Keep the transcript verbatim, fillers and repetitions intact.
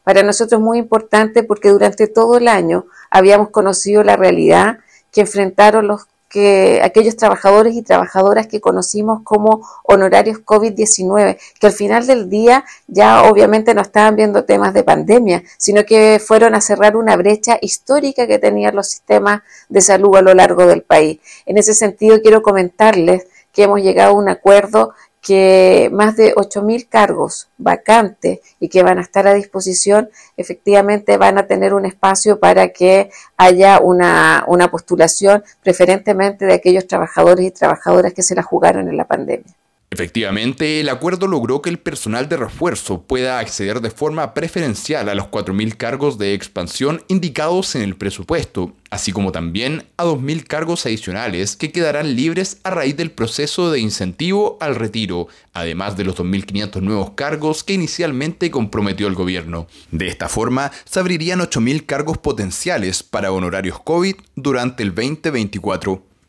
Para nosotros es muy importante porque durante todo el año habíamos conocido la realidad que enfrentaron los que aquellos trabajadores y trabajadoras que conocimos como honorarios COVID diecinueve, que al final del día ya obviamente no estaban viendo temas de pandemia, sino que fueron a cerrar una brecha histórica que tenían los sistemas de salud a lo largo del país. En ese sentido, quiero comentarles que hemos llegado a un acuerdo que más de ocho mil cargos vacantes y que van a estar a disposición, efectivamente van a tener un espacio para que haya una, una postulación preferentemente de aquellos trabajadores y trabajadoras que se la jugaron en la pandemia. Efectivamente, el acuerdo logró que el personal de refuerzo pueda acceder de forma preferencial a los cuatro mil cargos de expansión indicados en el presupuesto, así como también a dos mil cargos adicionales que quedarán libres a raíz del proceso de incentivo al retiro, además de los dos mil quinientos nuevos cargos que inicialmente comprometió el gobierno. De esta forma, se abrirían ocho mil cargos potenciales para honorarios COVID durante el veinte veinticuatro.